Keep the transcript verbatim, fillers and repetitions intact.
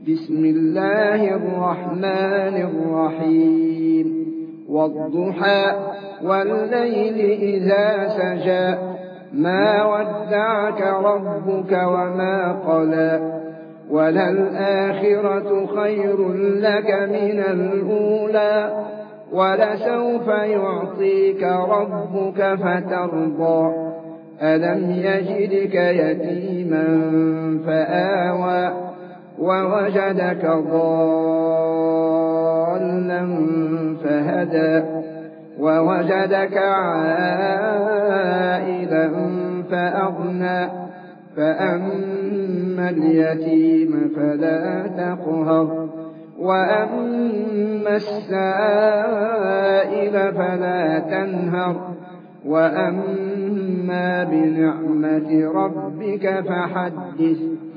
بسم الله الرحمن الرحيم والضحى والليل إذا سجى ما ودعك ربك وما قلى وللآخرة خير لك من الأولى ولسوف يعطيك ربك فترضى ألم يجدك يتيما فآوى ووجدك ضالا فهدى ووجدك عائلا فأغنى فأما اليتيم فلا تقهر وأما السائل فلا تنهر وأما بنعمة ربك فحدث